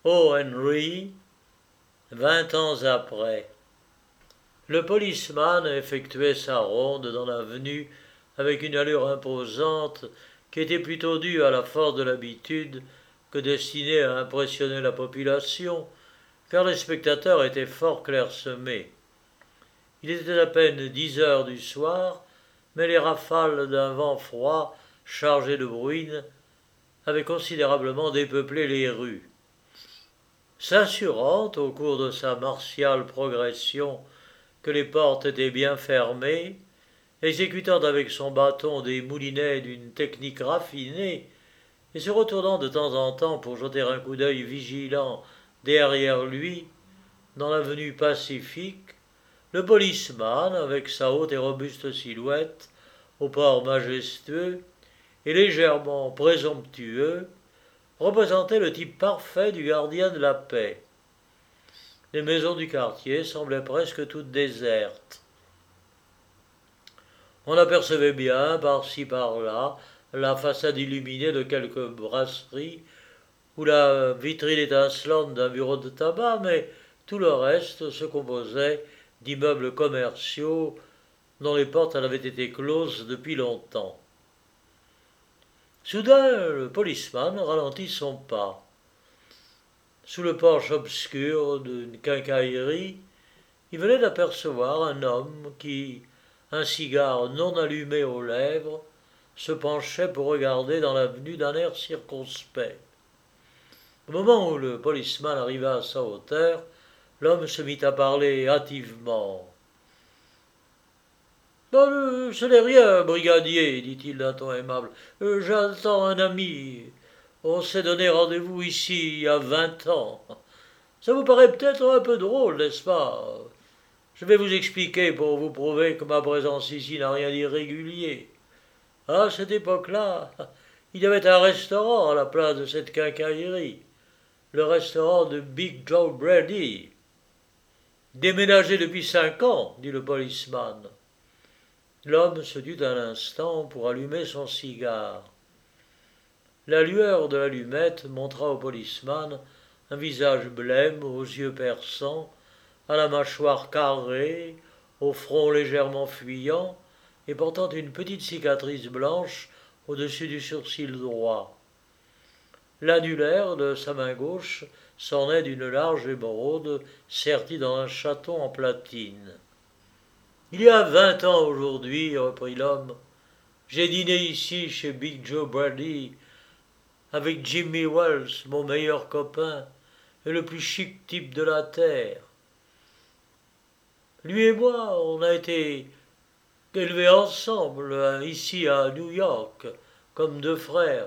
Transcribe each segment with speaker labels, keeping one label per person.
Speaker 1: O. Henry, 20 ans après. Le policeman effectuait sa ronde dans l'avenue avec une allure imposante qui était plutôt due à la force de l'habitude que destinée à impressionner la population, car les spectateurs étaient fort clairsemés. Il était à peine 10 heures du soir, mais les rafales d'un vent froid, chargé de bruine, avaient considérablement dépeuplé les rues. S'assurant, au cours de sa martiale progression, que les portes étaient bien fermées, exécutant avec son bâton des moulinets d'une technique raffinée, et se retournant de temps en temps pour jeter un coup d'œil vigilant derrière lui, dans l'avenue Pacifique, le policeman, avec sa haute et robuste silhouette, au port majestueux et légèrement présomptueux, représentait le type parfait du gardien de la paix. Les maisons du quartier semblaient presque toutes désertes. On apercevait bien, par-ci par-là, la façade illuminée de quelques brasseries ou la vitrine étincelante d'un bureau de tabac, mais tout le reste se composait d'immeubles commerciaux dont les portes avaient été closes depuis longtemps. Soudain, le policeman ralentit son pas. Sous le porche obscur d'une quincaillerie, il venait d'apercevoir un homme qui, un cigare non allumé aux lèvres, se penchait pour regarder dans l'avenue d'un air circonspect. Au moment où le policeman arriva à sa hauteur, l'homme se mit à parler hâtivement. Ce n'est rien, brigadier, dit-il d'un ton aimable. J'attends un ami. On s'est donné rendez-vous ici il y a 20 ans. Ça vous paraît peut-être un peu drôle, n'est-ce pas? Je vais vous expliquer pour vous prouver que ma présence ici n'a rien d'irrégulier. À cette époque-là, il y avait un restaurant à la place de cette quincaillerie, le restaurant de Big Joe Brady. Déménagé depuis 5 ans, dit le policeman. L'homme se tut un instant pour allumer son cigare. La lueur de l'allumette montra au policeman un visage blême, aux yeux perçants, à la mâchoire carrée, au front légèrement fuyant, et portant une petite cicatrice blanche au-dessus du sourcil droit. L'annulaire de sa main gauche s'ornait d'une large émeraude sertie dans un chaton en platine. Il y a 20 ans aujourd'hui, reprit l'homme, j'ai dîné ici chez Big Joe Brady avec Jimmy Wells, mon meilleur copain, et le plus chic type de la terre. Lui et moi, on a été élevés ensemble, ici à New York, comme deux frères.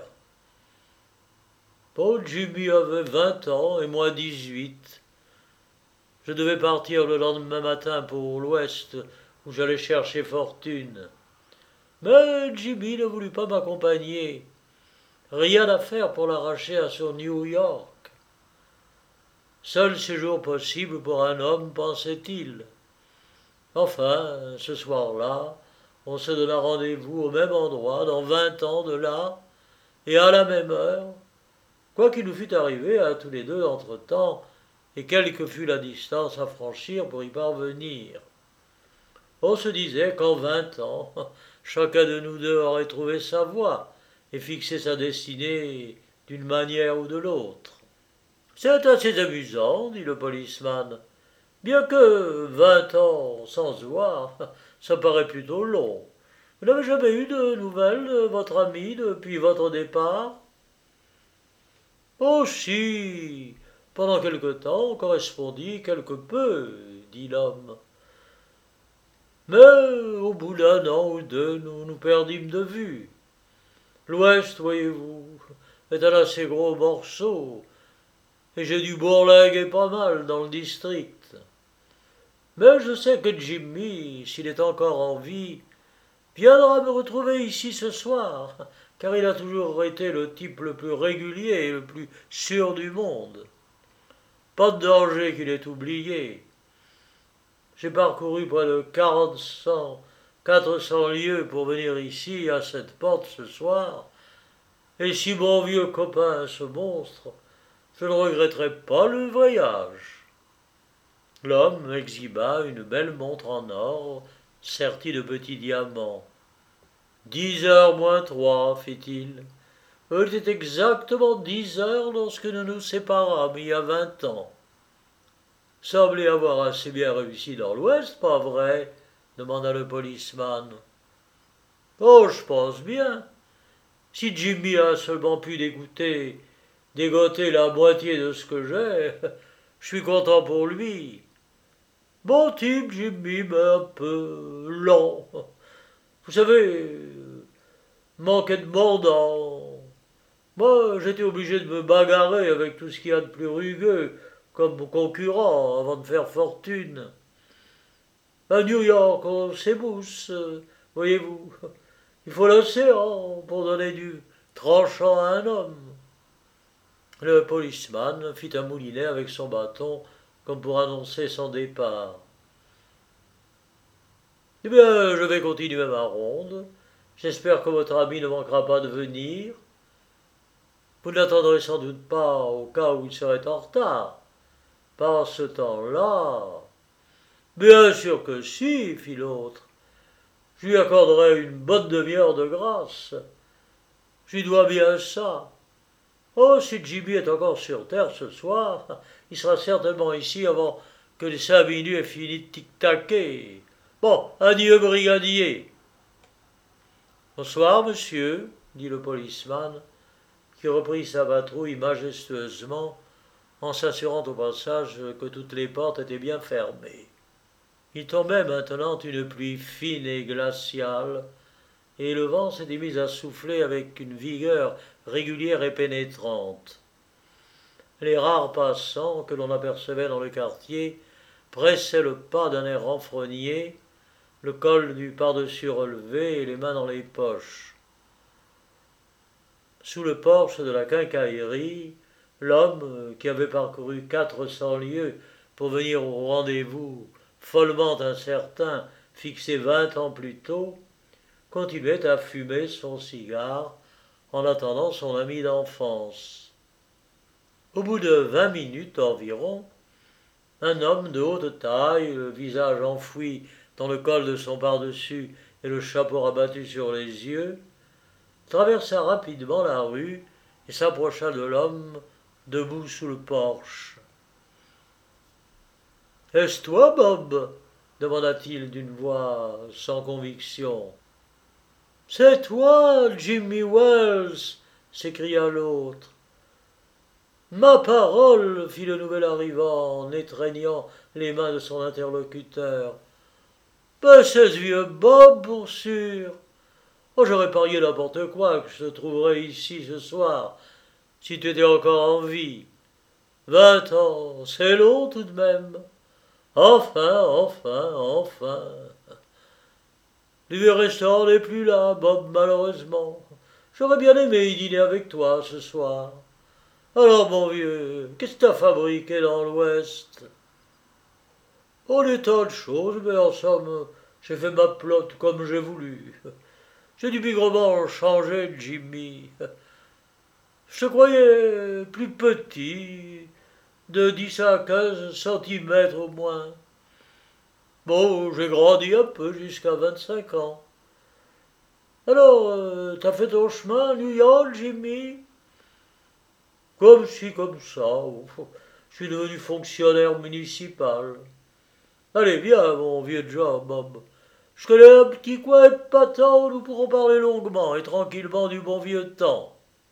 Speaker 1: Bon, Jimmy avait 20 ans et moi 18. Je devais partir le lendemain matin pour l'Ouest, où j'allais chercher fortune. Mais Jimmy ne voulut pas m'accompagner. Rien à faire pour l'arracher à son New York. Seul séjour possible pour un homme, pensait-il. Enfin, ce soir-là, on se donna rendez-vous au même endroit, dans 20 ans de là, et à la même heure, quoi qu'il nous fût arrivé à tous les deux entre-temps, et quelle que fût la distance à franchir pour y parvenir. On se disait qu'en 20 ans, chacun de nous deux aurait trouvé sa voie et fixé sa destinée d'une manière ou de l'autre. C'est assez amusant, dit le policeman. Bien que 20 ans sans se voir, ça paraît plutôt long. Vous n'avez jamais eu de nouvelles de votre ami depuis votre départ? Oh si, pendant quelque temps on correspondit quelque peu, dit l'homme. Mais au bout d'un an ou deux, nous nous perdîmes de vue. L'Ouest, voyez-vous, est un assez gros morceau, et j'ai dû bourlinguer pas mal dans le district. Mais je sais que Jimmy, s'il est encore en vie, viendra me retrouver ici ce soir, car il a toujours été le type le plus régulier et le plus sûr du monde. Pas de danger qu'il ait oublié. J'ai parcouru près de 400 lieues pour venir ici, à cette porte, ce soir, et si mon vieux copain, ce monstre, je ne regretterai pas le voyage. » L'homme exhiba une belle montre en or, sertie de petits diamants. 10 heures moins 3, fit-il. Il était exactement 10 heures lorsque nous nous séparâmes il y a 20 ans. Semblait avoir assez bien réussi dans l'Ouest, pas vrai? Demanda le policeman. Oh, je pense bien. Si Jimmy a seulement pu dégoter la moitié de ce que j'ai, je suis content pour lui. Bon type, Jimmy, mais un peu lent. Vous savez, manquait de mordant. Moi, j'étais obligé de me bagarrer avec tout ce qu'il y a de plus rugueux comme concurrent avant de faire fortune. À New York, on s'ébousse, voyez-vous. Il faut l'océan pour donner du tranchant à un homme. Le policeman fit un moulinet avec son bâton comme pour annoncer son départ. Eh bien, je vais continuer ma ronde. J'espère que votre ami ne manquera pas de venir. Vous ne l'attendrez sans doute pas au cas où il serait en retard. Par ce temps-là. Bien sûr que si, fit l'autre. Je lui accorderai une bonne demi-heure de grâce. Je lui dois bien ça. Oh, si Jimmy est encore sur terre ce soir, il sera certainement ici avant que les 5 minutes aient fini de tic-taquer. Bon, adieu, brigadier. Bonsoir, monsieur, dit le policeman, qui reprit sa patrouille majestueusement en s'assurant au passage que toutes les portes étaient bien fermées. Il tombait maintenant une pluie fine et glaciale, et le vent s'était mis à souffler avec une vigueur régulière et pénétrante. Les rares passants que l'on apercevait dans le quartier pressaient le pas d'un air renfrogné, le col du par-dessus relevé et les mains dans les poches. Sous le porche de la quincaillerie, l'homme, qui avait parcouru 400 lieues pour venir au rendez-vous follement incertain fixé 20 ans plus tôt, continuait à fumer son cigare en attendant son ami d'enfance. Au bout de 20 minutes environ, un homme de haute taille, le visage enfoui dans le col de son par-dessus et le chapeau rabattu sur les yeux, traversa rapidement la rue et s'approcha de l'homme debout sous le porche. « Est-ce toi, Bob ?» demanda-t-il d'une voix sans conviction. « C'est toi, Jimmy Wells !» s'écria l'autre. « Ma parole !» fit le nouvel arrivant en étreignant les mains de son interlocuteur. « Ben, c'est ce vieux Bob, pour sûr. Oh, j'aurais parié n'importe quoi que je te trouverais ici ce soir, si tu étais encore en vie. 20 ans, c'est long tout de même. Enfin. Le vieux restaurant n'est plus là, Bob, malheureusement. J'aurais bien aimé y dîner avec toi ce soir. Alors, mon vieux, qu'est-ce que t'as fabriqué dans l'Ouest? Oh, des tas de choses, mais en somme, j'ai fait ma plotte comme j'ai voulu. J'ai dû bigrement changer, Jimmy. Je te croyais plus petit, de 10 à 15 centimètres au moins. Bon, j'ai grandi un peu jusqu'à 25 ans. Alors, t'as fait ton chemin à New York, Jimmy? Comme ci, comme ça. Je suis devenu fonctionnaire municipal. Allez, viens, mon vieux John, Bob. Je connais un petit coin épatant où nous pourrons parler longuement et tranquillement du bon vieux temps.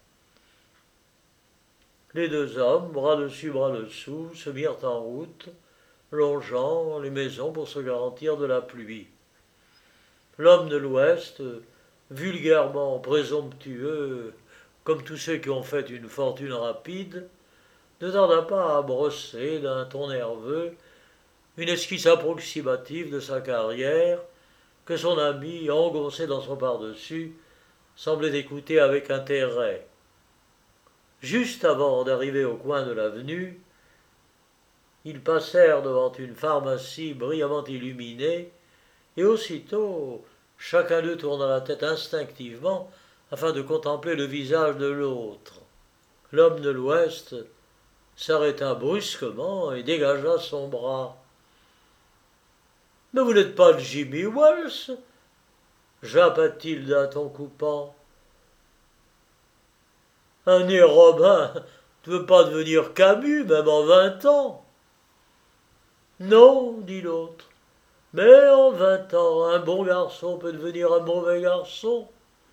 Speaker 1: Les deux hommes, bras dessus, bras dessous, se mirent en route, longeant les maisons pour se garantir de la pluie. L'homme de l'Ouest, vulgairement présomptueux, comme tous ceux qui ont fait une fortune rapide, ne tarda pas à brosser d'un ton nerveux une esquisse approximative de sa carrière que son ami, engoncé dans son par-dessus, semblait écouter avec intérêt. Juste avant d'arriver au coin de l'avenue, ils passèrent devant une pharmacie brillamment illuminée, et aussitôt chacun d'eux tourna la tête instinctivement afin de contempler le visage de l'autre. L'homme de l'Ouest s'arrêta brusquement et dégagea son bras. « Mais vous n'êtes pas Jimmy Wells ?» jappa-t-il d'un ton coupant. « Un nez Robin ne peut pas devenir Camus, même en 20 ans. » « Non, dit l'autre, mais en 20 ans, un bon garçon peut devenir un mauvais garçon.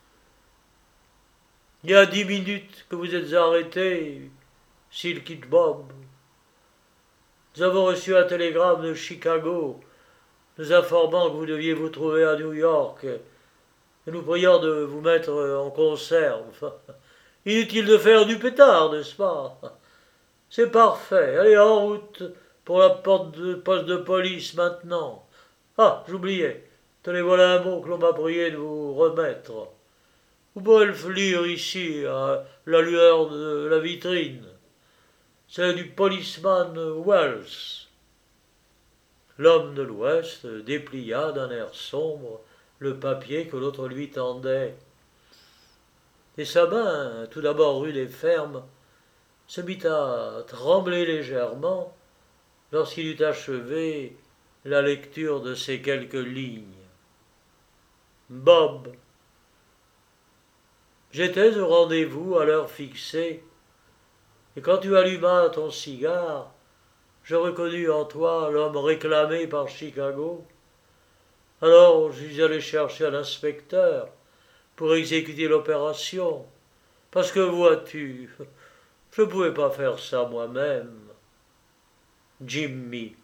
Speaker 1: Il y a 10 minutes que vous êtes arrêté, Silky Bob. Nous avons reçu un télégramme de Chicago nous informant que vous deviez vous trouver à New York et nous priant de vous mettre en conserve. Inutile de faire du pétard, n'est-ce pas? C'est parfait. Allez, en route pour la poste de police maintenant. Ah, j'oubliais. Tenez, voilà un mot que l'on m'a prié de vous remettre. Vous pouvez le lire ici, à la lueur de la vitrine. C'est du policeman Wells. L'homme de l'Ouest déplia d'un air sombre le papier que l'autre lui tendait. Et sa main, tout d'abord rude et ferme, se mit à trembler légèrement lorsqu'il eut achevé la lecture de ces quelques lignes. Bob. J'étais au rendez-vous à l'heure fixée, et quand tu allumas ton cigare, je reconnus en toi l'homme réclamé par Chicago. Alors je suis allé chercher un inspecteur pour exécuter l'opération, parce que vois-tu, je ne pouvais pas faire ça moi-même. Jimmy.